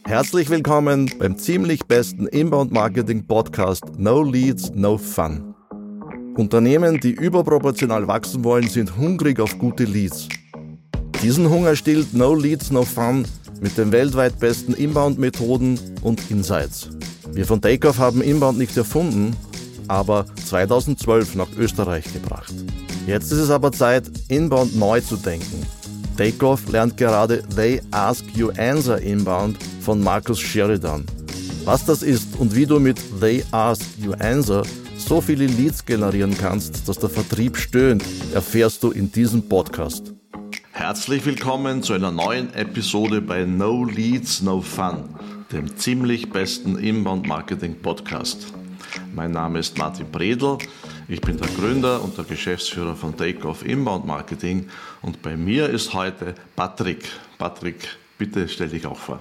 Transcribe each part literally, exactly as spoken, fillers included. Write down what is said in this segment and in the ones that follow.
Herzlich willkommen beim ziemlich besten Inbound-Marketing-Podcast No Leads, No Fun. Unternehmen, die überproportional wachsen wollen, sind hungrig auf gute Leads. Diesen Hunger stillt No Leads, No Fun mit den weltweit besten Inbound-Methoden und Insights. Wir von Takeoff haben Inbound nicht erfunden, aber zweitausendzwölf nach Österreich gebracht. Jetzt ist es aber Zeit, Inbound neu zu denken. Takeoff lernt gerade They Ask You Answer Inbound von Marcus Sheridan. Was das ist und wie du mit They Ask You Answer so viele Leads generieren kannst, dass der Vertrieb stöhnt, erfährst du in diesem Podcast. Herzlich willkommen zu einer neuen Episode bei No Leads, No Fun, dem ziemlich besten Inbound-Marketing-Podcast. Mein Name ist Martin Bredl, ich bin der Gründer und der Geschäftsführer von Takeoff Inbound Marketing und bei mir ist heute Patrick. Patrick, bitte stell dich auch vor.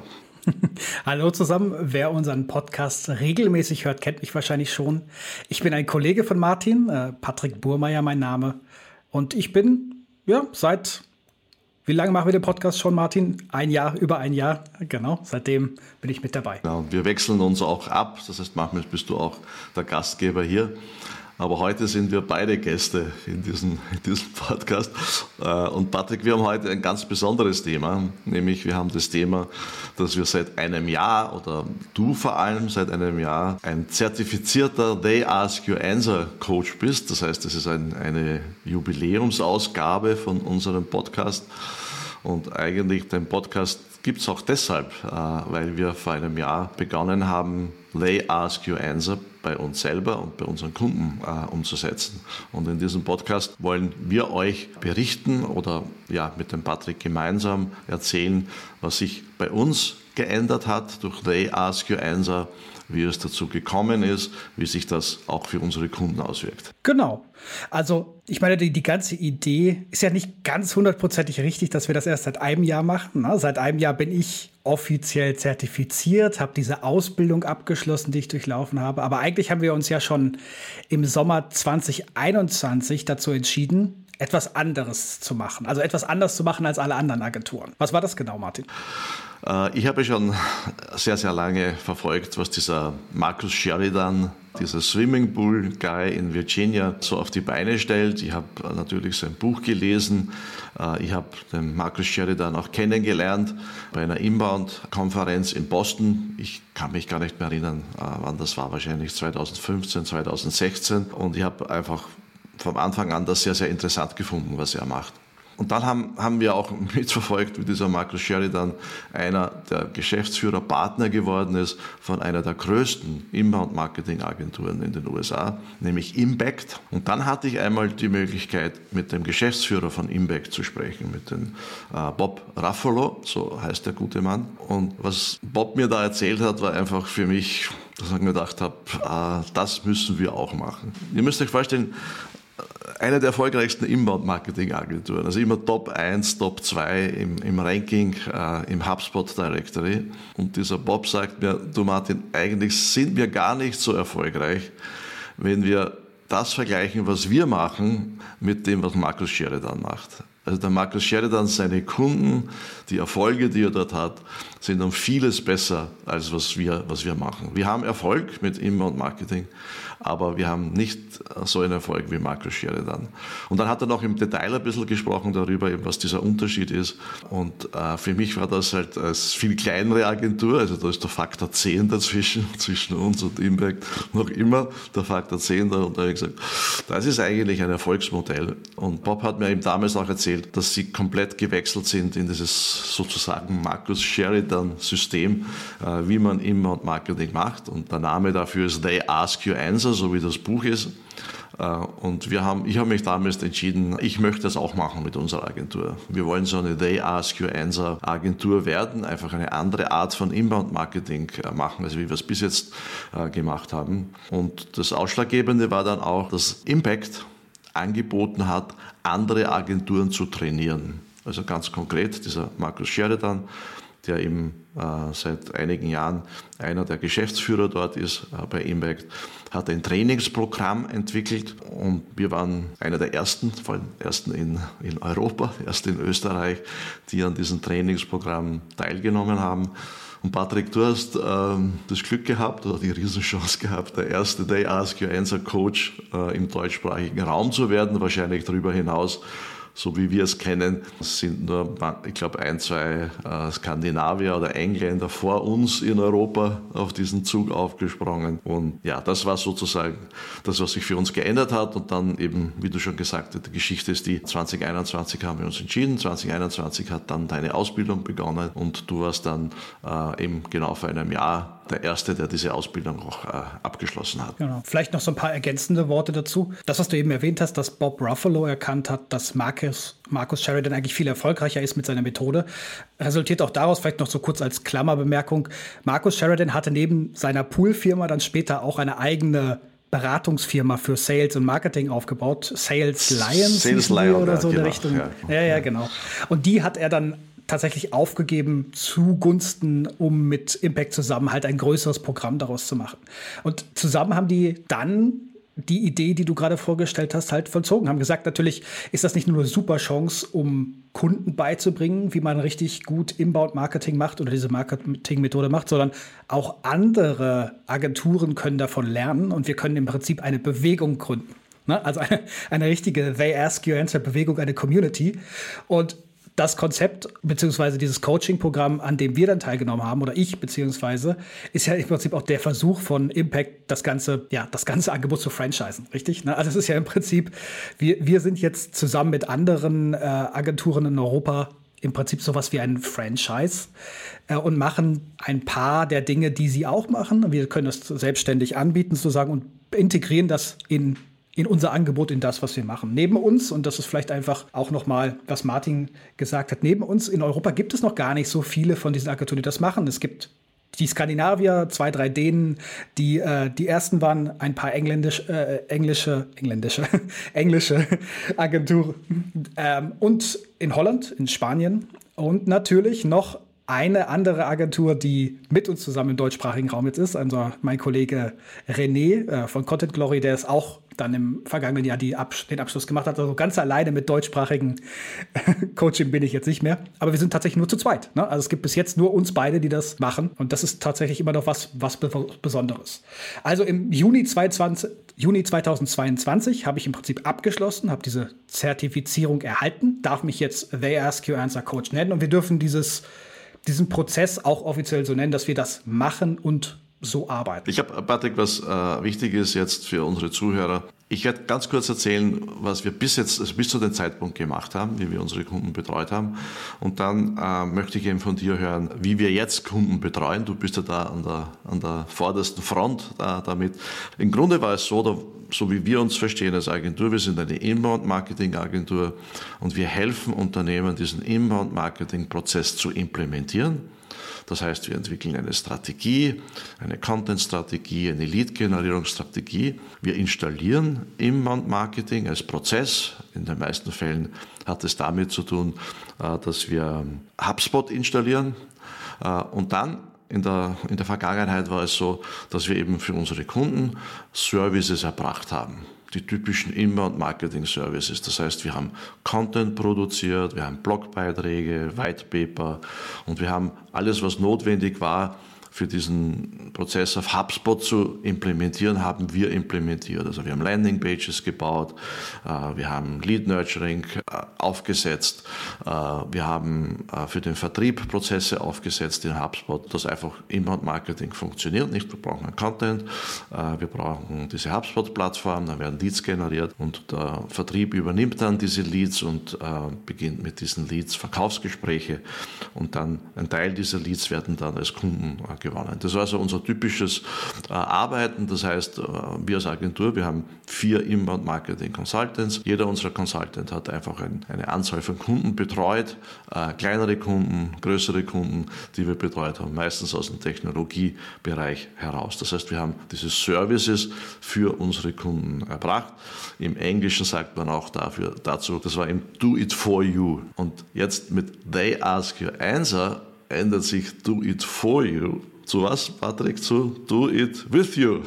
Hallo zusammen, wer unseren Podcast regelmäßig hört, kennt mich wahrscheinlich schon. Ich bin ein Kollege von Martin, äh, Patrick Burmeier mein Name und ich bin, ja, seit... Wie lange machen wir den Podcast schon, Martin? Ein Jahr, über ein Jahr. Genau, seitdem bin ich mit dabei. Ja, wir wechseln uns auch ab. Das heißt, manchmal bist du auch der Gastgeber hier. Aber heute sind wir beide Gäste in diesem, in diesem Podcast. Und Patrick, wir haben heute ein ganz besonderes Thema. Nämlich wir haben das Thema, dass wir seit einem Jahr oder du vor allem seit einem Jahr ein zertifizierter They Ask You Answer Coach bist. Das heißt, das ist ein, eine Jubiläumsausgabe von unserem Podcast. Und eigentlich den Podcast gibt es auch deshalb, weil wir vor einem Jahr begonnen haben, They Ask You Answer bei uns selber und bei unseren Kunden äh, umzusetzen. Und in diesem Podcast wollen wir euch berichten oder ja mit dem Patrick gemeinsam erzählen, was sich bei uns geändert hat durch They Ask You Answer, wie es dazu gekommen ist, wie sich das auch für unsere Kunden auswirkt. Genau. Also ich meine, die, die ganze Idee ist ja nicht ganz hundertprozentig richtig, dass wir das erst seit einem Jahr machen. Ne? Seit einem Jahr bin ich offiziell zertifiziert, habe diese Ausbildung abgeschlossen, die ich durchlaufen habe. Aber eigentlich haben wir uns ja schon im Sommer zwanzig einundzwanzig dazu entschieden, etwas anderes zu machen. Also etwas anders zu machen als alle anderen Agenturen. Was war das genau, Martin? Ich habe schon sehr, sehr lange verfolgt, was dieser Marcus Sheridan, dieser Swimmingpool-Guy in Virginia, so auf die Beine stellt. Ich habe natürlich sein Buch gelesen. Ich habe den Marcus Sheridan auch kennengelernt bei einer Inbound-Konferenz in Boston. Ich kann mich gar nicht mehr erinnern, wann das war, wahrscheinlich zweitausendfünfzehn, zweitausendsechzehn. Und ich habe einfach vom Anfang an das sehr, sehr interessant gefunden, was er macht. Und dann haben, haben wir auch mitverfolgt, wie dieser Marcus Sheridan einer der Geschäftsführer, Partner geworden ist von einer der größten Inbound-Marketing-Agenturen in den U S A, nämlich Impact. Und dann hatte ich einmal die Möglichkeit, mit dem Geschäftsführer von Impact zu sprechen, mit dem äh, Bob Ruffalo, so heißt der gute Mann. Und was Bob mir da erzählt hat, war einfach für mich, dass ich mir gedacht habe, äh, das müssen wir auch machen. Ihr müsst euch vorstellen, eine der erfolgreichsten Inbound-Marketing-Agenturen, also immer Top eins, Top zwei im, im Ranking, äh, im HubSpot Directory. Und dieser Bob sagt mir, du Martin, eigentlich sind wir gar nicht so erfolgreich, wenn wir das vergleichen, was wir machen, mit dem, was Marcus Sheridan macht. Also der Marcus Sheridan, seine Kunden, die Erfolge, die er dort hat, sind um vieles besser, als was wir, was wir machen. Wir haben Erfolg mit Inbound-Marketing, aber wir haben nicht so einen Erfolg wie Marcus Sheridan. Und dann hat er noch im Detail ein bisschen gesprochen darüber, was dieser Unterschied ist. Und äh, für mich war das halt als viel kleinere Agentur, also da ist der Faktor zehn dazwischen, zwischen uns und Impact, noch immer der Faktor zehn da. Und da habe ich gesagt, das ist eigentlich ein Erfolgsmodell. Und Bob hat mir eben damals auch erzählt, dass sie komplett gewechselt sind in dieses sozusagen Marcus Sheridan-System, äh, wie man Inbound-Marketing macht. Und der Name dafür ist They Ask You Answer, so wie das Buch ist. Und wir haben, ich habe mich damals entschieden, ich möchte das auch machen mit unserer Agentur. Wir wollen so eine They Ask You Answer Agentur werden, einfach eine andere Art von Inbound-Marketing machen, als wie wir es bis jetzt gemacht haben. Und das Ausschlaggebende war dann auch, dass Impact angeboten hat, andere Agenturen zu trainieren. Also ganz konkret, dieser Marcus Sheridan, der eben äh, seit einigen Jahren einer der Geschäftsführer dort ist äh, bei Impact, hat ein Trainingsprogramm entwickelt und wir waren einer der ersten, vor allem ersten in, in Europa, erst in Österreich, die an diesem Trainingsprogramm teilgenommen haben. Und Patrick, du hast ähm, das Glück gehabt oder die Riesenchance gehabt, der erste They Ask Your Answer Coach äh, im deutschsprachigen Raum zu werden, wahrscheinlich darüber hinaus. So wie wir es kennen, sind nur, ich glaube, ein, zwei äh, Skandinavier oder Engländer vor uns in Europa auf diesen Zug aufgesprungen. Und ja, das war sozusagen das, was sich für uns geändert hat. Und dann eben, wie du schon gesagt hast, die Geschichte ist die, zwanzig einundzwanzig haben wir uns entschieden. zwanzig einundzwanzig hat dann deine Ausbildung begonnen und du warst dann äh, eben genau vor einem Jahr der Erste, der diese Ausbildung auch äh, abgeschlossen hat. Genau. Vielleicht noch so ein paar ergänzende Worte dazu. Das, was du eben erwähnt hast, dass Bob Ruffalo erkannt hat, dass Marcus, Marcus Sheridan eigentlich viel erfolgreicher ist mit seiner Methode, resultiert auch daraus, vielleicht noch so kurz als Klammerbemerkung, Marcus Sheridan hatte neben seiner Poolfirma dann später auch eine eigene Beratungsfirma für Sales und Marketing aufgebaut. Sales Lions Sales Lion oder so in genau, der Richtung. Ja. ja, ja, genau. Und die hat er dann tatsächlich aufgegeben zugunsten, um mit Impact zusammen halt ein größeres Programm daraus zu machen. Und zusammen haben die dann die Idee, die du gerade vorgestellt hast, halt vollzogen. Haben gesagt, natürlich ist das nicht nur eine super Chance, um Kunden beizubringen, wie man richtig gut Inbound-Marketing macht oder diese Marketing-Methode macht, sondern auch andere Agenturen können davon lernen und wir können im Prinzip eine Bewegung gründen. Ne? Also eine, eine richtige They Ask Your Answer Bewegung, eine Community. Und das Konzept beziehungsweise dieses Coaching-Programm, an dem wir dann teilgenommen haben, oder ich beziehungsweise, ist ja im Prinzip auch der Versuch von Impact, das ganze, ja, das ganze Angebot zu franchisen, richtig? Also es ist ja im Prinzip, wir, wir sind jetzt zusammen mit anderen äh, Agenturen in Europa im Prinzip sowas wie ein Franchise äh, und machen ein paar der Dinge, die sie auch machen. Wir können das selbstständig anbieten sozusagen und integrieren das in in unser Angebot, in das, was wir machen. Neben uns, und das ist vielleicht einfach auch nochmal, was Martin gesagt hat, neben uns in Europa gibt es noch gar nicht so viele von diesen Agenturen, die das machen. Es gibt die Skandinavier, zwei, drei Dänen, die äh, die ersten waren, ein paar engländisch, äh, englische, engländische, englische Agenturen ähm, und in Holland, in Spanien und natürlich noch eine andere Agentur, die mit uns zusammen im deutschsprachigen Raum jetzt ist, also mein Kollege René äh, von Content Glory, der ist auch dann im vergangenen Jahr die Abs- den Abschluss gemacht hat. Also ganz alleine mit deutschsprachigen Coaching bin ich jetzt nicht mehr. Aber wir sind tatsächlich nur zu zweit. Ne? Also es gibt bis jetzt nur uns beide, die das machen. Und das ist tatsächlich immer noch was, was Be- Besonderes. Also im Juni, zweitausendzweiundzwanzig, Juni zweitausendzweiundzwanzig habe ich im Prinzip abgeschlossen, habe diese Zertifizierung erhalten, darf mich jetzt They Ask Your Answer Coach nennen. Und wir dürfen dieses, diesen Prozess auch offiziell so nennen, dass wir das machen und so arbeiten. Ich glaube, Patrick, was äh, wichtig ist jetzt für unsere Zuhörer, ich werde ganz kurz erzählen, was wir bis jetzt, also bis zu dem Zeitpunkt gemacht haben, wie wir unsere Kunden betreut haben. Und dann äh, möchte ich eben von dir hören, wie wir jetzt Kunden betreuen. Du bist ja da an der, an der vordersten Front da, damit. Im Grunde war es so, da, so wie wir uns verstehen als Agentur, wir sind eine Inbound-Marketing-Agentur und wir helfen Unternehmen, diesen Inbound-Marketing-Prozess zu implementieren. Das heißt, wir entwickeln eine Strategie, eine Content-Strategie, eine Lead-Generierungsstrategie. Wir installieren Inbound-Marketing als Prozess. In den meisten Fällen hat es damit zu tun, dass wir HubSpot installieren. Und dann in der, in der Vergangenheit war es so, dass wir eben für unsere Kunden Services erbracht haben. Die typischen Inbound-Marketing-Services. Das heißt, wir haben Content produziert, wir haben Blogbeiträge, White Paper und wir haben alles, was notwendig war, für diesen Prozess auf HubSpot zu implementieren, haben wir implementiert. Also wir haben Landingpages gebaut, wir haben Lead Nurturing aufgesetzt, wir haben für den Vertrieb Prozesse aufgesetzt in HubSpot, dass einfach Inbound Marketing funktioniert. Nicht, wir brauchen Content, wir brauchen diese HubSpot-Plattform, dann werden Leads generiert und der Vertrieb übernimmt dann diese Leads und beginnt mit diesen Leads Verkaufsgespräche und dann ein Teil dieser Leads werden dann als Kunden gewonnen. Das war also unser typisches äh, Arbeiten. Das heißt, äh, wir als Agentur, wir haben vier Inbound Marketing Consultants. Jeder unserer Consultants hat einfach ein, eine Anzahl von Kunden betreut, äh, kleinere Kunden, größere Kunden, die wir betreut haben, meistens aus dem Technologiebereich heraus. Das heißt, wir haben diese Services für unsere Kunden erbracht. Im Englischen sagt man auch dafür, dazu, das war eben Do It For You. Und jetzt mit They Ask Your Answer ändert sich Do It For You. Zu was, Patrick? Zu Do It With You.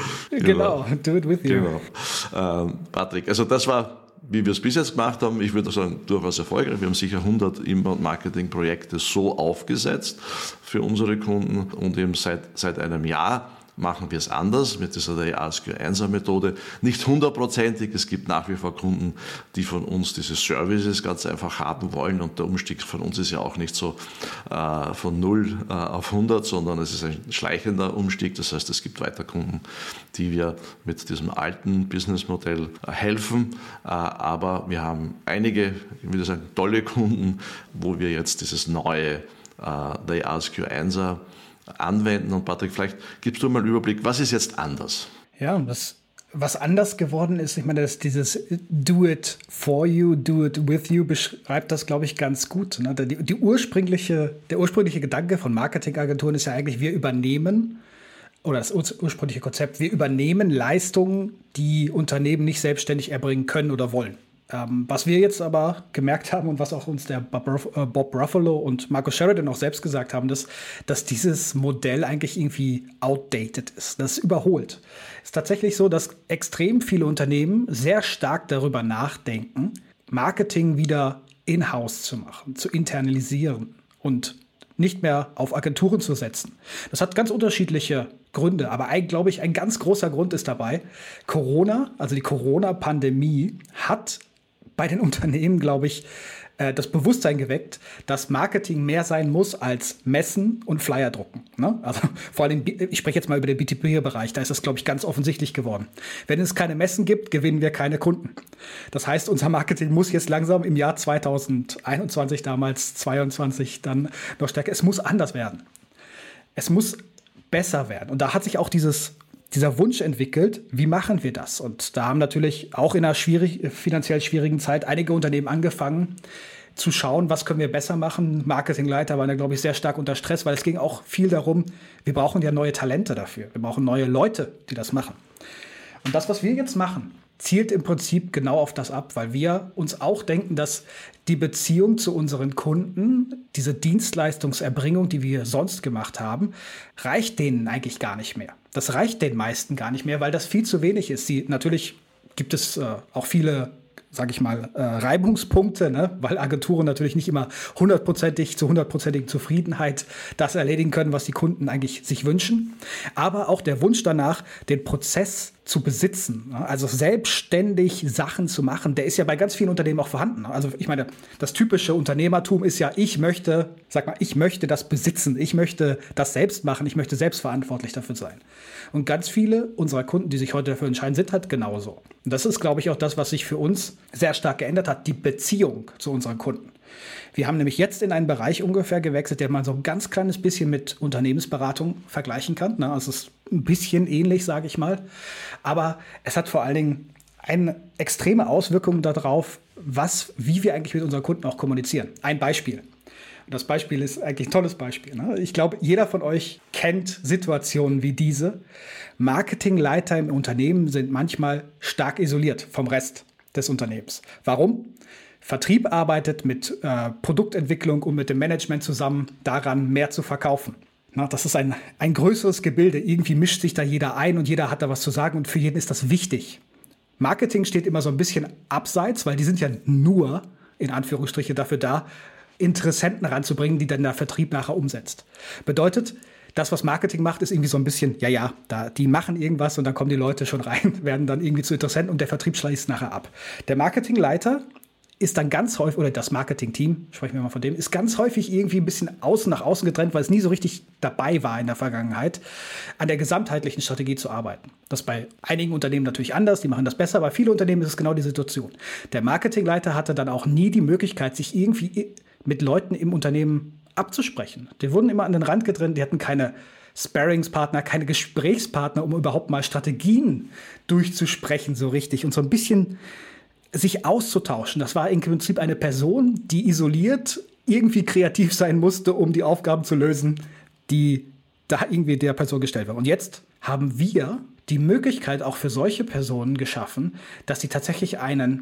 Genau, Do It With You. Genau. Ähm, Patrick, also das war, wie wir es bis jetzt gemacht haben, ich würde sagen, durchaus erfolgreich. Wir haben sicher hundert Inbound-Marketing-Projekte so aufgesetzt für unsere Kunden und eben seit, seit einem Jahr machen wir es anders mit dieser They Ask You Answer Methode. Nicht hundertprozentig, es gibt nach wie vor Kunden, die von uns diese Services ganz einfach haben wollen und der Umstieg von uns ist ja auch nicht so äh, von null äh, auf hundert, sondern es ist ein schleichender Umstieg. Das heißt, es gibt weiter Kunden, die wir mit diesem alten Businessmodell äh, helfen, äh, aber wir haben einige, ich würde sagen, tolle Kunden, wo wir jetzt dieses neue äh, They Ask You Answer anwenden. Und Patrick, vielleicht gibst du mal einen Überblick, was ist jetzt anders? Ja, das, was anders geworden ist, ich meine, das, dieses Do it for you, do it with you beschreibt das, glaube ich, ganz gut. Ne? Die, die ursprüngliche, der ursprüngliche Gedanke von Marketingagenturen ist ja eigentlich, wir übernehmen, oder das ursprüngliche Konzept, wir übernehmen Leistungen, die Unternehmen nicht selbstständig erbringen können oder wollen. Ähm, was wir jetzt aber gemerkt haben und was auch uns der Bob, äh, Bob Ruffalo und Marcus Sheridan auch selbst gesagt haben, dass, dass dieses Modell eigentlich irgendwie outdated ist, das ist überholt. Es ist tatsächlich so, dass extrem viele Unternehmen sehr stark darüber nachdenken, Marketing wieder in-house zu machen, zu internalisieren und nicht mehr auf Agenturen zu setzen. Das hat ganz unterschiedliche Gründe, aber ein, glaube ich, ein ganz großer Grund ist dabei, Corona, also die Corona-Pandemie hat bei den Unternehmen, glaube ich, das Bewusstsein geweckt, dass Marketing mehr sein muss als Messen und Flyer drucken. Ne? Also vor allem, ich spreche jetzt mal über den B zwei B-Bereich, da ist das, glaube ich, ganz offensichtlich geworden. Wenn es keine Messen gibt, gewinnen wir keine Kunden. Das heißt, unser Marketing muss jetzt langsam im Jahr zweitausendeinundzwanzig, damals zweiundzwanzig, dann noch stärker, es muss anders werden. Es muss besser werden. Und da hat sich auch dieses dieser Wunsch entwickelt, wie machen wir das? Und da haben natürlich auch in einer schwierig, finanziell schwierigen Zeit einige Unternehmen angefangen zu schauen, was können wir besser machen. Marketingleiter waren da, glaube ich, sehr stark unter Stress, weil es ging auch viel darum, wir brauchen ja neue Talente dafür. Wir brauchen neue Leute, die das machen. Und das, was wir jetzt machen, zielt im Prinzip genau auf das ab, weil wir uns auch denken, dass die Beziehung zu unseren Kunden, diese Dienstleistungserbringung, die wir sonst gemacht haben, reicht denen eigentlich gar nicht mehr. Das reicht den meisten gar nicht mehr, weil das viel zu wenig ist. Sie, natürlich gibt es äh, auch viele, sage ich mal, äh, Reibungspunkte, ne? Weil Agenturen natürlich nicht immer hundertprozentig zu hundertprozentigen Zufriedenheit das erledigen können, was die Kunden eigentlich sich wünschen. Aber auch der Wunsch danach, den Prozess zu besitzen, ne? Also selbstständig Sachen zu machen, der ist ja bei ganz vielen Unternehmen auch vorhanden. Also ich meine, das typische Unternehmertum ist ja, ich möchte, sag mal, ich möchte das besitzen, ich möchte das selbst machen, ich möchte selbstverantwortlich dafür sein. Und ganz viele unserer Kunden, die sich heute dafür entscheiden, sind halt genauso. Und das ist, glaube ich, auch das, was sich für uns sehr stark geändert hat, die Beziehung zu unseren Kunden. Wir haben nämlich jetzt in einen Bereich ungefähr gewechselt, der man so ein ganz kleines bisschen mit Unternehmensberatung vergleichen kann. Ne? Also es ist ein bisschen ähnlich, sage ich mal. Aber es hat vor allen Dingen eine extreme Auswirkung darauf, was, wie wir eigentlich mit unseren Kunden auch kommunizieren. Ein Beispiel. Und das Beispiel ist eigentlich ein tolles Beispiel. Ne? Ich glaube, jeder von euch kennt Situationen wie diese. Marketingleiter im Unternehmen sind manchmal stark isoliert vom Rest des Unternehmens. Warum? Vertrieb arbeitet mit äh, Produktentwicklung und mit dem Management zusammen daran, mehr zu verkaufen. Na, das ist ein, ein größeres Gebilde. Irgendwie mischt sich da jeder ein und jeder hat da was zu sagen und für jeden ist das wichtig. Marketing steht immer so ein bisschen abseits, weil die sind ja nur, in Anführungsstriche, dafür da, Interessenten ranzubringen, die dann der Vertrieb nachher umsetzt. Bedeutet, das, was Marketing macht, ist irgendwie so ein bisschen, ja, ja, da, die machen irgendwas und dann kommen die Leute schon rein, werden dann irgendwie zu Interessenten und der Vertrieb schließt nachher ab. Der Marketingleiter ist dann ganz häufig, oder das Marketing-Team, sprechen wir mal von dem, ist ganz häufig irgendwie ein bisschen außen nach außen getrennt, weil es nie so richtig dabei war in der Vergangenheit, an der gesamtheitlichen Strategie zu arbeiten. Das ist bei einigen Unternehmen natürlich anders, die machen das besser, bei vielen Unternehmen ist es genau die Situation. Der Marketingleiter hatte dann auch nie die Möglichkeit, sich irgendwie mit Leuten im Unternehmen abzusprechen. Die wurden immer an den Rand gedrängt, die hatten keine Sparringspartner, keine Gesprächspartner, um überhaupt mal Strategien durchzusprechen so richtig und so ein bisschen sich auszutauschen. Das war im Prinzip eine Person, die isoliert irgendwie kreativ sein musste, um die Aufgaben zu lösen, die da irgendwie der Person gestellt waren. Und jetzt haben wir die Möglichkeit auch für solche Personen geschaffen, dass sie tatsächlich einen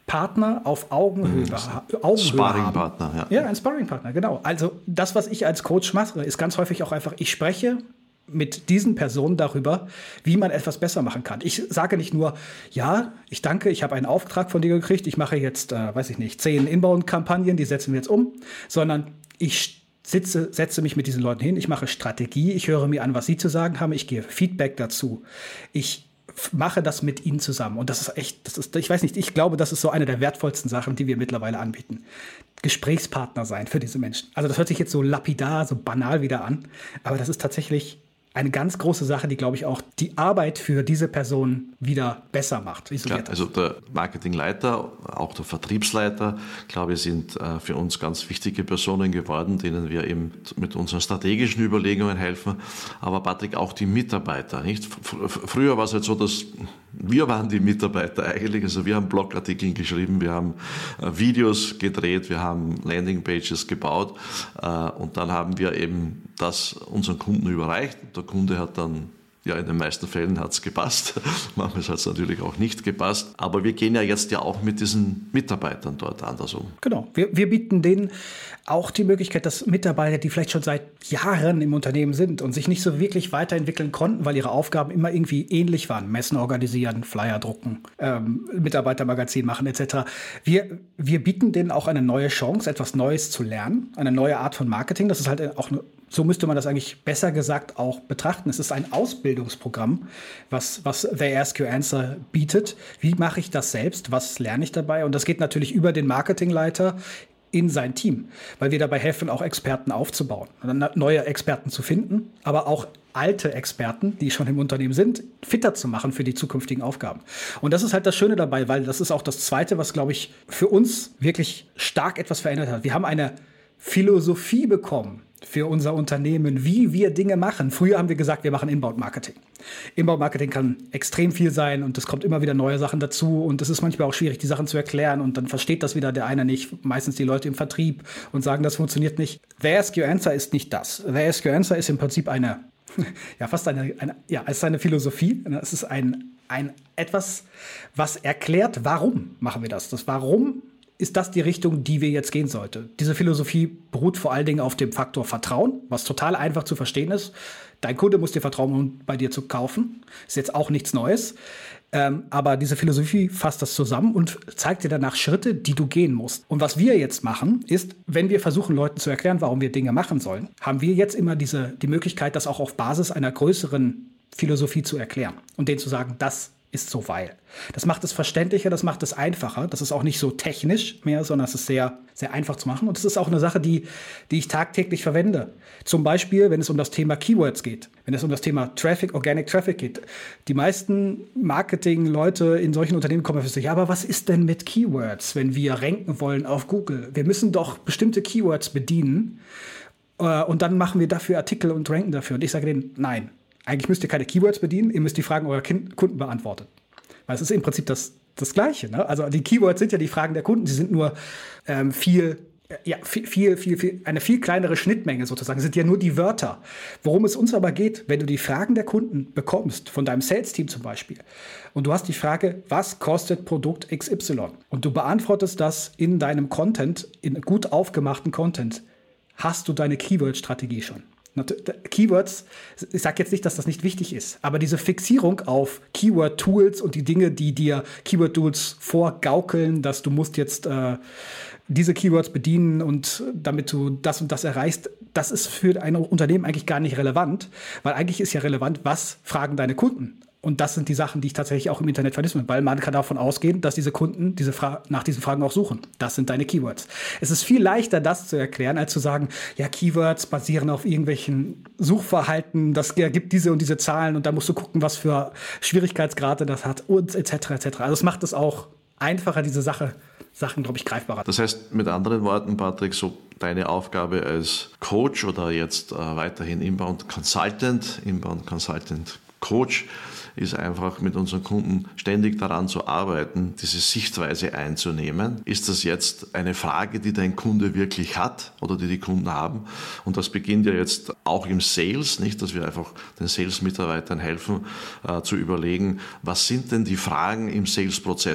Partner auf Augenhöhe, Mhm. Augenhöhe Sparringpartner, haben. Ja. Ja, ein Sparringpartner, genau. Also das, was ich als Coach mache, ist ganz häufig auch einfach, ich spreche mit diesen Personen darüber, wie man etwas besser machen kann. Ich sage nicht nur, ja, ich danke, ich habe einen Auftrag von dir gekriegt, ich mache jetzt, äh, weiß ich nicht, zehn Inbound-Kampagnen, die setzen wir jetzt um, sondern ich sitze, setze mich mit diesen Leuten hin, ich mache Strategie, ich höre mir an, was sie zu sagen haben, ich gebe Feedback dazu. Ich mache das mit ihnen zusammen. Und das ist echt, das ist, ich weiß nicht, ich glaube, das ist so eine der wertvollsten Sachen, die wir mittlerweile anbieten. Gesprächspartner sein für diese Menschen. Also das hört sich jetzt so lapidar, so banal wieder an, aber das ist tatsächlich eine ganz große Sache, die, glaube ich, auch die Arbeit für diese Person wieder besser macht. Ja, also der Marketingleiter, auch der Vertriebsleiter, glaube ich, sind äh, für uns ganz wichtige Personen geworden, denen wir eben mit unseren strategischen Überlegungen helfen. Aber Patrick, auch die Mitarbeiter. Nicht? Fr- früher war es halt so, dass wir waren die Mitarbeiter eigentlich. Also wir haben Blogartikel geschrieben, wir haben äh, Videos gedreht, wir haben Landingpages gebaut äh, und dann haben wir eben das unseren Kunden überreicht. Der Kunde hat dann, ja, in den meisten Fällen hat es gepasst. Manchmal hat es natürlich auch nicht gepasst. Aber wir gehen ja jetzt ja auch mit diesen Mitarbeitern dort anders um. Genau. Wir, wir bieten denen auch die Möglichkeit, dass Mitarbeiter, die vielleicht schon seit Jahren im Unternehmen sind und sich nicht so wirklich weiterentwickeln konnten, weil ihre Aufgaben immer irgendwie ähnlich waren. Messen organisieren, Flyer drucken, ähm, Mitarbeitermagazin machen et cetera. Wir, wir bieten denen auch eine neue Chance, etwas Neues zu lernen, eine neue Art von Marketing. Das ist halt auch eine So müsste man das eigentlich besser gesagt auch betrachten. Es ist ein Ausbildungsprogramm, was, was The Ask Your Answer bietet. Wie mache ich das selbst? Was lerne ich dabei? Und das geht natürlich über den Marketingleiter in sein Team, weil wir dabei helfen, auch Experten aufzubauen, neue Experten zu finden, aber auch alte Experten, die schon im Unternehmen sind, fitter zu machen für die zukünftigen Aufgaben. Und das ist halt das Schöne dabei, weil das ist auch das Zweite, was, glaube ich, für uns wirklich stark etwas verändert hat. Wir haben eine Philosophie bekommen für unser Unternehmen, wie wir Dinge machen. Früher haben wir gesagt, wir machen Inbound-Marketing. Inbound-Marketing kann extrem viel sein und es kommt immer wieder neue Sachen dazu und es ist manchmal auch schwierig, die Sachen zu erklären und dann versteht das wieder der eine nicht, meistens die Leute im Vertrieb und sagen, das funktioniert nicht. The Ask Your Answer ist nicht das. The Ask Your Answer ist im Prinzip eine, ja fast eine, eine ja, es ist eine Philosophie, es ist ein, ein etwas, was erklärt, warum machen wir das. Das Warum ist das die Richtung, die wir jetzt gehen sollten. Diese Philosophie beruht vor allen Dingen auf dem Faktor Vertrauen, was total einfach zu verstehen ist. Dein Kunde muss dir vertrauen, um bei dir zu kaufen. Ist jetzt auch nichts Neues. Ähm, aber diese Philosophie fasst das zusammen und zeigt dir danach Schritte, die du gehen musst. Und was wir jetzt machen, ist, wenn wir versuchen, Leuten zu erklären, warum wir Dinge machen sollen, haben wir jetzt immer diese, die Möglichkeit, das auch auf Basis einer größeren Philosophie zu erklären und denen zu sagen, das ist so, weil. Das macht es verständlicher, das macht es einfacher. Das ist auch nicht so technisch mehr, sondern es ist sehr, sehr einfach zu machen. Und es ist auch eine Sache, die, die ich tagtäglich verwende. Zum Beispiel, wenn es um das Thema Keywords geht, wenn es um das Thema Traffic, Organic Traffic geht. Die meisten Marketing-Leute in solchen Unternehmen kommen auf sich, ja, aber was ist denn mit Keywords, wenn wir ranken wollen auf Google? Wir müssen doch bestimmte Keywords bedienen äh, und dann machen wir dafür Artikel und ranken dafür. Und ich sage denen, nein. Eigentlich müsst ihr keine Keywords bedienen, ihr müsst die Fragen eurer Kunden beantworten. Weil es ist im Prinzip das, das Gleiche. Ne? Also die Keywords sind ja die Fragen der Kunden, sie sind nur ähm, viel, ja, viel, viel, viel, viel, eine viel kleinere Schnittmenge sozusagen, sind ja nur die Wörter. Worum es uns aber geht, wenn du die Fragen der Kunden bekommst, von deinem Sales-Team zum Beispiel, und du hast die Frage, was kostet Produkt X Y? Und du beantwortest das in deinem Content, in gut aufgemachten Content, hast du deine Keyword-Strategie schon. Keywords, ich sage jetzt nicht, dass das nicht wichtig ist, aber diese Fixierung auf Keyword-Tools und die Dinge, die dir Keyword-Tools vorgaukeln, dass du musst jetzt äh, diese Keywords bedienen und damit du das und das erreichst, das ist für ein Unternehmen eigentlich gar nicht relevant, weil eigentlich ist ja relevant, was fragen deine Kunden. Und das sind die Sachen, die ich tatsächlich auch im Internet verliste, weil man kann davon ausgehen, dass diese Kunden diese Fra- nach diesen Fragen auch suchen. Das sind deine Keywords. Es ist viel leichter, das zu erklären, als zu sagen, ja, Keywords basieren auf irgendwelchen Suchverhalten, das ergibt diese und diese Zahlen und da musst du gucken, was für Schwierigkeitsgrade das hat und et cetera et cetera. Also es macht es auch einfacher, diese Sache, Sachen, glaube ich, greifbarer. Das heißt, mit anderen Worten, Patrick, so deine Aufgabe als Coach oder jetzt äh, weiterhin Inbound Consultant, Inbound Consultant Coach, ist einfach mit unseren Kunden ständig daran zu arbeiten, diese Sichtweise einzunehmen. Ist das jetzt eine Frage, die dein Kunde wirklich hat oder die die Kunden haben? Und das beginnt ja jetzt auch im Sales, nicht, dass wir einfach den Sales-Mitarbeitern helfen, äh, zu überlegen, was sind denn die Fragen im Sales-Prozess?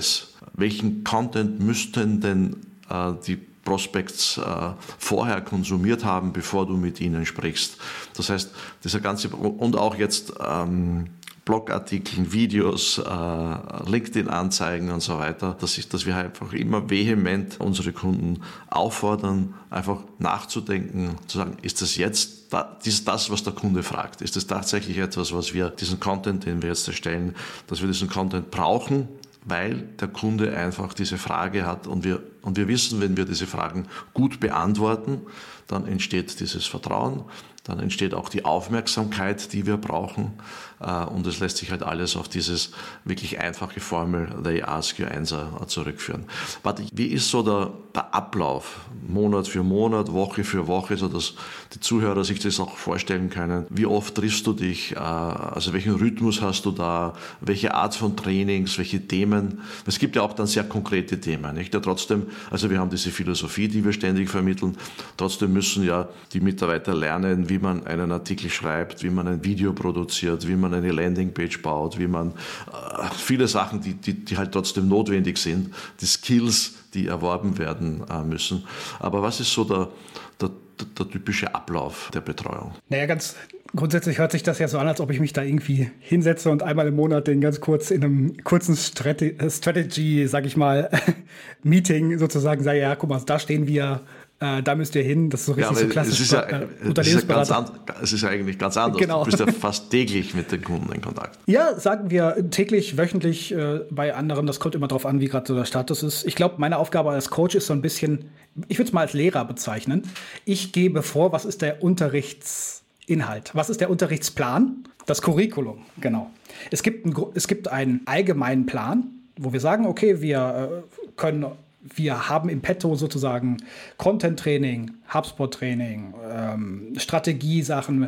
welchen Content müssten denn äh, die Prospects äh, vorher konsumiert haben, bevor du mit ihnen sprichst. Das heißt, dieser ganze, und auch jetzt ähm, Blogartikeln, Videos, äh, LinkedIn-Anzeigen und so weiter, dass, ich, dass wir einfach immer vehement unsere Kunden auffordern, einfach nachzudenken, zu sagen, ist das jetzt da, ist das, was der Kunde fragt? Ist das tatsächlich etwas, was wir, diesen Content, den wir jetzt erstellen, dass wir diesen Content brauchen, weil der Kunde einfach diese Frage hat und wir, und wir wissen, wenn wir diese Fragen gut beantworten, dann entsteht dieses Vertrauen, dann entsteht auch die Aufmerksamkeit, die wir brauchen, und es lässt sich halt alles auf dieses wirklich einfache Formel They Ask You Answer zurückführen. Warte, wie ist so der, der Ablauf, Monat für Monat, Woche für Woche, so dass die Zuhörer sich das auch vorstellen können? Wie oft triffst du dich? Also welchen Rhythmus hast du da? Welche Art von Trainings? Welche Themen? Es gibt ja auch dann sehr konkrete Themen, nicht? Ja, trotzdem, also wir haben diese Philosophie, die wir ständig vermitteln. Trotzdem müssen ja die Mitarbeiter lernen, wie man einen Artikel schreibt, wie man ein Video produziert, wie man eine Landingpage baut, wie man äh, viele Sachen, die, die, die halt trotzdem notwendig sind, die Skills, die erworben werden äh, müssen. Aber was ist so der, der, der typische Ablauf der Betreuung? Naja, ganz grundsätzlich hört sich das ja so an, als ob ich mich da irgendwie hinsetze und einmal im Monat den ganz kurz in einem kurzen Strate- Strategy, sag ich mal, Meeting sozusagen sage, ja, guck mal, da stehen wir, Äh, da müsst ihr hin, das ist so richtig ja, so klassisch. Es ist ja, äh, es ist ja ganz an, es ist ja eigentlich ganz anders. Genau. Du bist ja fast täglich mit den Kunden in Kontakt. Ja, sagen wir täglich, wöchentlich, äh, bei anderen, das kommt immer drauf an, wie gerade so der Status ist. Ich glaube, meine Aufgabe als Coach ist so ein bisschen, ich würde es mal als Lehrer bezeichnen. Ich gebe vor, was ist der Unterrichtsinhalt, was ist der Unterrichtsplan, das Curriculum, genau. Es gibt, ein, es gibt einen allgemeinen Plan, wo wir sagen, okay, wir äh, können Wir haben im Petto sozusagen Content-Training, HubSpot-Training, ähm, Strategiesachen,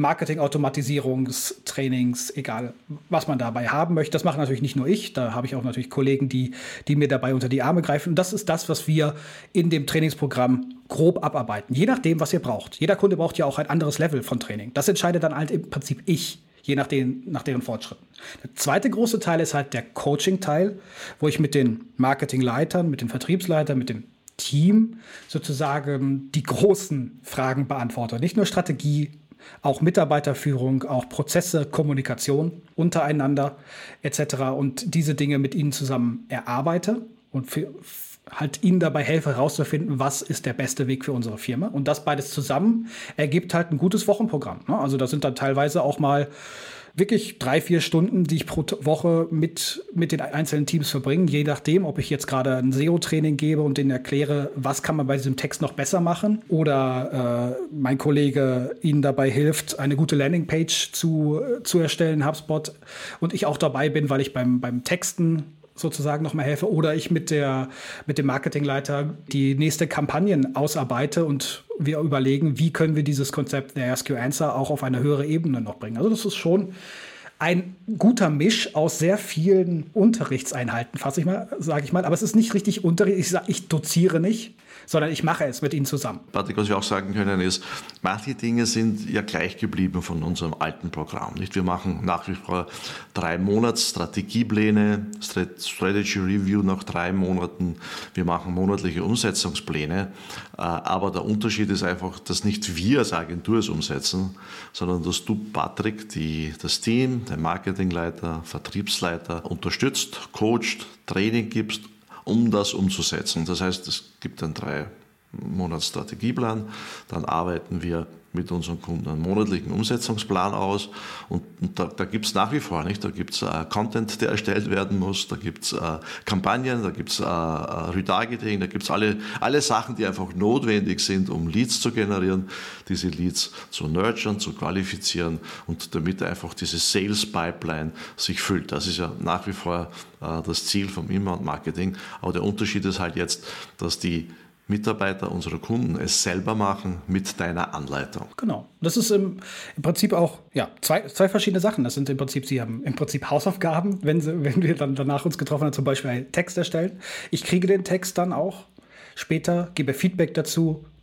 Marketing-Automatisierungstrainings, egal, was man dabei haben möchte. Das mache natürlich nicht nur ich, da habe ich auch natürlich Kollegen, die, die mir dabei unter die Arme greifen. Und das ist das, was wir in dem Trainingsprogramm grob abarbeiten, je nachdem, was ihr braucht. Jeder Kunde braucht ja auch ein anderes Level von Training. Das entscheidet dann halt im Prinzip ich. Je nach, den, nach deren Fortschritten. Der zweite große Teil ist halt der Coaching-Teil, wo ich mit den Marketingleitern, mit den Vertriebsleitern, mit dem Team sozusagen die großen Fragen beantworte. Nicht nur Strategie, auch Mitarbeiterführung, auch Prozesse, Kommunikation untereinander et cetera. Und diese Dinge mit ihnen zusammen erarbeite und für, halt ihnen dabei helfe, herauszufinden, was ist der beste Weg für unsere Firma. Und das beides zusammen ergibt halt ein gutes Wochenprogramm. Ne? Also da sind dann teilweise auch mal wirklich drei, vier Stunden, die ich pro Woche mit, mit den einzelnen Teams verbringe, je nachdem, ob ich jetzt gerade ein S E O-Training gebe und denen erkläre, was kann man bei diesem Text noch besser machen, oder äh, mein Kollege ihnen dabei hilft, eine gute Landingpage zu, zu erstellen, HubSpot, und ich auch dabei bin, weil ich beim, beim Texten sozusagen nochmal helfe, oder ich mit der mit dem Marketingleiter die nächste Kampagnen ausarbeite und wir überlegen, wie können wir dieses Konzept der Ask You Answer auch auf eine höhere Ebene noch bringen. Also das ist schon ein guter Misch aus sehr vielen Unterrichtseinheiten, fasse ich mal, sage ich mal. Aber es ist nicht richtig Unterricht. Ich sage, ich doziere nicht, sondern ich mache es mit ihnen zusammen. Patrick, was wir auch sagen können ist, manche Dinge sind ja gleich geblieben von unserem alten Programm. Nicht? Wir machen nach wie vor drei Monats Strategiepläne, Strategy Review nach drei Monaten. Wir machen monatliche Umsetzungspläne. Aber der Unterschied ist einfach, dass nicht wir als Agentur es umsetzen, sondern dass du, Patrick, die, das Team, der Marketingleiter, Vertriebsleiter unterstützt, coacht, Training gibst, um das umzusetzen. Das heißt, es gibt einen drei Monats Strategieplan, dann arbeiten wir mit unseren Kunden einen monatlichen Umsetzungsplan aus, und, und da, da gibt es nach wie vor, nicht? Da gibt es äh, Content, der erstellt werden muss, da gibt es äh, Kampagnen, da gibt es äh, Retargeting, da gibt es alle, alle Sachen, die einfach notwendig sind, um Leads zu generieren, diese Leads zu nurturen, zu qualifizieren, und damit einfach diese Sales Pipeline sich füllt. Das ist ja nach wie vor äh, das Ziel vom Inbound-Marketing, aber der Unterschied ist halt jetzt, dass die Mitarbeiter unserer Kunden es selber machen mit deiner Anleitung. Genau. Das ist im, im Prinzip auch ja, zwei, zwei verschiedene Sachen. Das sind im Prinzip, sie haben im Prinzip Hausaufgaben, wenn, sie, wenn wir dann danach uns getroffen haben, zum Beispiel einen Text erstellen. Ich kriege den Text dann auch später, gebe Feedback dazu,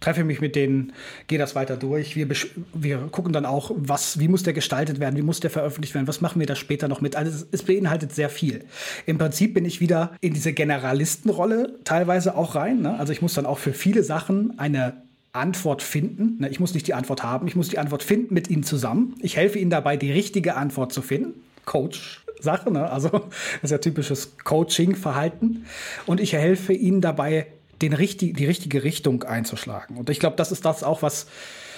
treffe mich mit denen, gehe das weiter durch. Wir, wir gucken dann auch, was, wie muss der gestaltet werden, wie muss der veröffentlicht werden, was machen wir da später noch mit. Also es, es beinhaltet sehr viel. Im Prinzip bin ich wieder in diese Generalistenrolle teilweise auch rein. Ne? Also ich muss dann auch für viele Sachen eine Antwort finden. Ne? Ich muss nicht die Antwort haben, ich muss die Antwort finden mit ihnen zusammen. Ich helfe ihnen dabei, die richtige Antwort zu finden. Coach-Sache, ne? Also das ist ja typisches Coaching-Verhalten. Und ich helfe ihnen dabei, den richtig, die richtige Richtung einzuschlagen. Und ich glaube, das ist das auch, was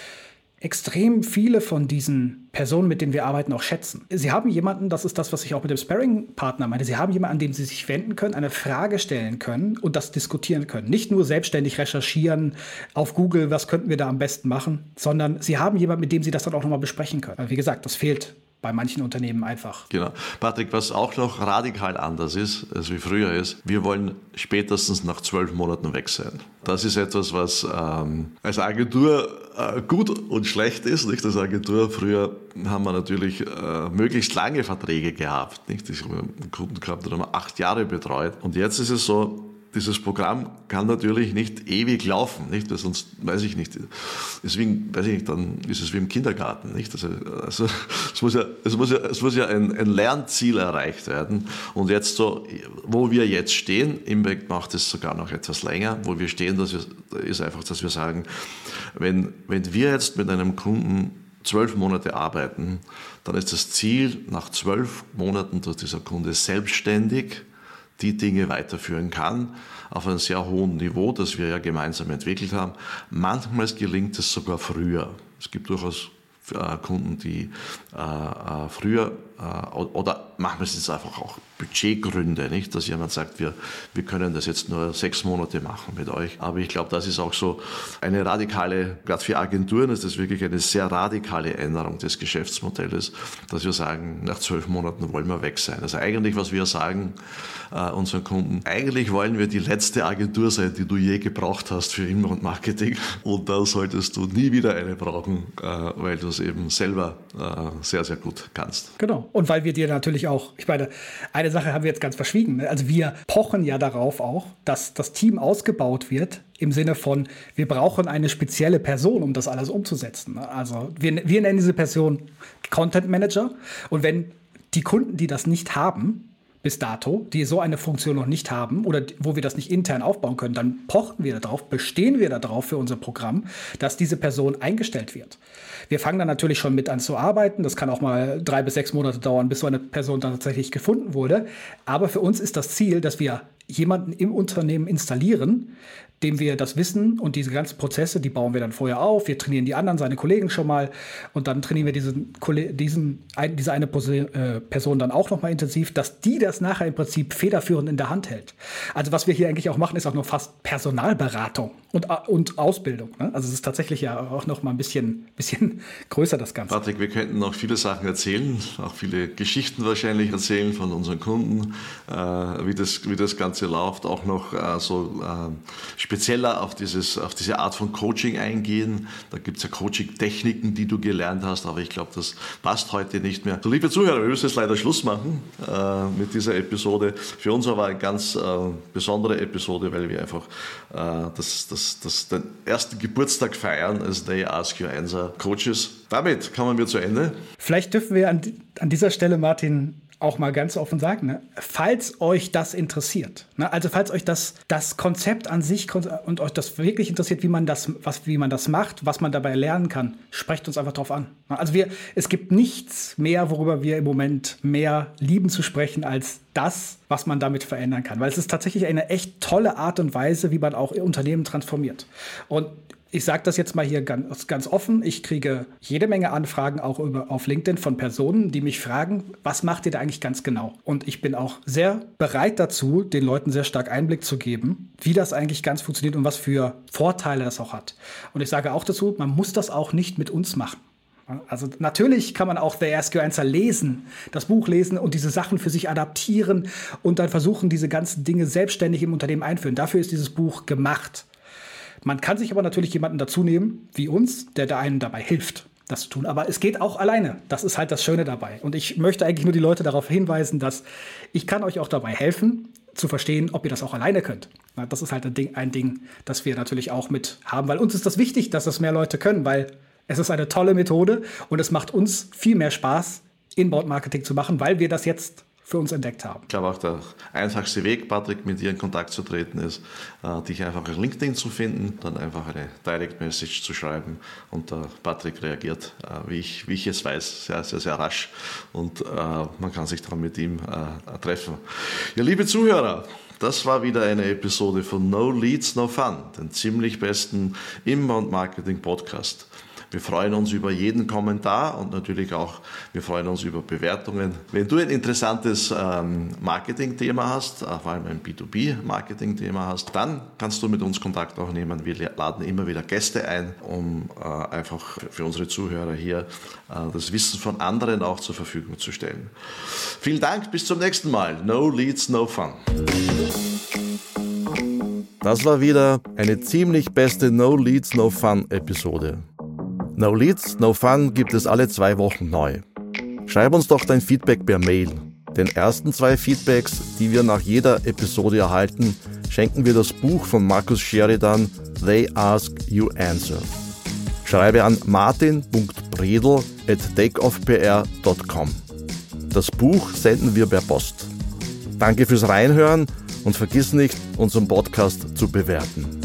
extrem viele von diesen Personen, mit denen wir arbeiten, auch schätzen. Sie haben jemanden, das ist das, was ich auch mit dem Sparring-Partner meinte, sie haben jemanden, an dem sie sich wenden können, eine Frage stellen können und das diskutieren können. Nicht nur selbstständig recherchieren auf Google, was könnten wir da am besten machen, sondern sie haben jemanden, mit dem sie das dann auch nochmal besprechen können. Weil, wie gesagt, das fehlt bei manchen Unternehmen einfach. Genau. Patrick, was auch noch radikal anders ist, als wie früher ist, wir wollen spätestens nach zwölf Monaten weg sein. Das ist etwas, was ähm, als Agentur äh, gut und schlecht ist. Nicht? Als Agentur früher haben wir natürlich äh, möglichst lange Verträge gehabt. Nicht? Ich habe einen Kunden gehabt, der haben wir acht Jahre betreut. Und jetzt ist es so, dieses Programm kann natürlich nicht ewig laufen, nicht? Weil sonst weiß ich nicht, deswegen weiß ich nicht, dann ist es wie im Kindergarten, nicht? Also, also es muss ja, es muss ja, es muss ja ein, ein Lernziel erreicht werden. Und jetzt so, wo wir jetzt stehen, Impact macht es sogar noch etwas länger, wo wir stehen, das ist einfach, dass wir sagen, wenn, wenn wir jetzt mit einem Kunden zwölf Monate arbeiten, dann ist das Ziel, nach zwölf Monaten, dass dieser Kunde selbstständig die Dinge weiterführen kann, auf einem sehr hohen Niveau, das wir ja gemeinsam entwickelt haben. Manchmal gelingt es sogar früher. Es gibt durchaus äh, Kunden, die äh, äh, früher äh, oder manchmal sind es einfach auch Budgetgründe, nicht, dass jemand sagt, wir, wir können das jetzt nur sechs Monate machen mit euch. Aber ich glaube, das ist auch so eine radikale, gerade für Agenturen ist das wirklich eine sehr radikale Änderung des Geschäftsmodells, dass wir sagen, nach zwölf Monaten wollen wir weg sein. Also eigentlich, was wir sagen äh, unseren Kunden, eigentlich wollen wir die letzte Agentur sein, die du je gebraucht hast für Inbound-Marketing. Und da solltest du nie wieder eine brauchen, äh, weil du es eben selber äh, sehr, sehr gut kannst. Genau. Und weil wir dir natürlich auch, ich meine, eine Sache haben wir jetzt ganz verschwiegen. Also wir pochen ja darauf auch, dass das Team ausgebaut wird im Sinne von, wir brauchen eine spezielle Person, um das alles umzusetzen. Also wir, wir nennen diese Person Content Manager. Und wenn die Kunden, die das nicht haben, bis dato, die so eine Funktion noch nicht haben oder wo wir das nicht intern aufbauen können, dann pochen wir darauf, bestehen wir darauf für unser Programm, dass diese Person eingestellt wird. Wir fangen dann natürlich schon mit an zu arbeiten. Das kann auch mal drei bis sechs Monate dauern, bis so eine Person dann tatsächlich gefunden wurde. Aber für uns ist das Ziel, dass wir jemanden im Unternehmen installieren, dem wir das Wissen und diese ganzen Prozesse, die bauen wir dann vorher auf. Wir trainieren die anderen, seine Kollegen schon mal und dann trainieren wir diesen, diesen, diese eine Person dann auch noch mal intensiv, dass die das nachher im Prinzip federführend in der Hand hält. Also was wir hier eigentlich auch machen, ist auch noch fast Personalberatung und, und Ausbildung. Ne? Also es ist tatsächlich ja auch noch mal ein bisschen, bisschen größer, das Ganze. Patrick, wir könnten noch viele Sachen erzählen, auch viele Geschichten wahrscheinlich erzählen von unseren Kunden, äh, wie, das, wie das Ganze läuft, auch noch äh, so äh, spezieller auf, dieses, auf diese Art von Coaching eingehen. Da gibt es ja Coaching-Techniken, die du gelernt hast, aber ich glaube, das passt heute nicht mehr. So, liebe Zuhörer, wir müssen jetzt leider Schluss machen äh, mit dieser Episode. Für uns aber eine ganz äh, besondere Episode, weil wir einfach äh, das, das, das, den ersten Geburtstag feiern als They Ask Your Answer Coaches. Damit kommen wir zu Ende. Vielleicht dürfen wir an, an dieser Stelle, Martin, auch mal ganz offen sagen, ne? Falls euch das interessiert, ne? Also falls euch das, das Konzept an sich und euch das wirklich interessiert, wie man das, was, wie man das macht, was man dabei lernen kann, sprecht uns einfach drauf an. Ne? Also wir, es gibt nichts mehr, worüber wir im Moment mehr lieben zu sprechen, als das, was man damit verändern kann. Weil es ist tatsächlich eine echt tolle Art und Weise, wie man auch Unternehmen transformiert. Und ich sage das jetzt mal hier ganz, ganz offen. Ich kriege jede Menge Anfragen auch über, auf LinkedIn von Personen, die mich fragen, was macht ihr da eigentlich ganz genau? Und ich bin auch sehr bereit dazu, den Leuten sehr stark Einblick zu geben, wie das eigentlich ganz funktioniert und was für Vorteile das auch hat. Und ich sage auch dazu, man muss das auch nicht mit uns machen. Also natürlich kann man auch They Ask Your Answer lesen, das Buch lesen und diese Sachen für sich adaptieren und dann versuchen, diese ganzen Dinge selbstständig im Unternehmen einführen. Dafür ist dieses Buch gemacht. Man kann sich aber natürlich jemanden dazu nehmen, wie uns, der da einem dabei hilft, das zu tun. Aber es geht auch alleine. Das ist halt das Schöne dabei. Und ich möchte eigentlich nur die Leute darauf hinweisen, dass ich kann euch auch dabei helfen, zu verstehen, ob ihr das auch alleine könnt. Na, das ist halt ein Ding, ein Ding, das wir natürlich auch mit haben, weil uns ist das wichtig, dass es mehr Leute können, weil es ist eine tolle Methode und es macht uns viel mehr Spaß, Inbound-Marketing zu machen, weil wir das jetzt für uns entdeckt haben. Ich glaube auch, der einfachste Weg, Patrick, mit dir in Kontakt zu treten, ist, äh, dich einfach auf LinkedIn zu finden, dann einfach eine Direct Message zu schreiben und der Patrick reagiert, äh, wie, ich, wie ich es weiß, sehr, sehr, sehr rasch und äh, man kann sich dann mit ihm äh, treffen. Ja, liebe Zuhörer, das war wieder eine Episode von No Leads, No Fun, den ziemlich besten Inbound-Marketing-Podcast. Wir freuen uns über jeden Kommentar und natürlich auch, wir freuen uns über Bewertungen. Wenn du ein interessantes ähm, Marketing-Thema hast, vor allem ein B zwei B-Marketing-Thema hast, dann kannst du mit uns Kontakt aufnehmen. Wir laden immer wieder Gäste ein, um äh, einfach für unsere Zuhörer hier äh, das Wissen von anderen auch zur Verfügung zu stellen. Vielen Dank, bis zum nächsten Mal. No Leads, No Fun. Das war wieder eine ziemlich beste No Leads, No Fun Episode. No Leads, No Fun gibt es alle zwei Wochen neu. Schreib uns doch dein Feedback per Mail. Den ersten zwei Feedbacks, die wir nach jeder Episode erhalten, schenken wir das Buch von Marcus Sheridan, They Ask, You Answer. Schreibe an martin punkt bredl at takeoffpr punkt com. Das Buch senden wir per Post. Danke fürs Reinhören und vergiss nicht, unseren Podcast zu bewerten.